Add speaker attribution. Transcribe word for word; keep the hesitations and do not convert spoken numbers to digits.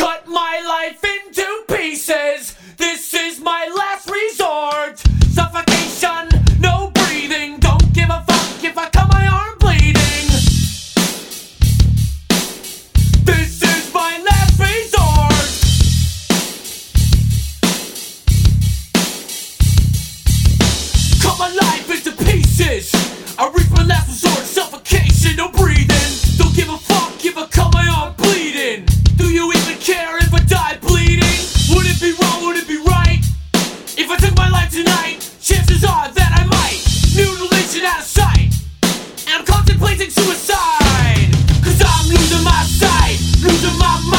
Speaker 1: cut my life into pieces. This is my last resort. Suffocation, no breathing. Don't give a fuck if I cut my arm bleeding. This is my last resort. Cut my life into pieces. I reach my last resort. Suffocation, no breathing. Don't give a fuck if I cut my arm bleeding. Do you even care if I die bleeding? Would it be wrong, would it be right? If I took my life tonight, chances are that I might. Mutilation out of sight, and I'm contemplating suicide. Cause I'm losing my sight, losing my mind.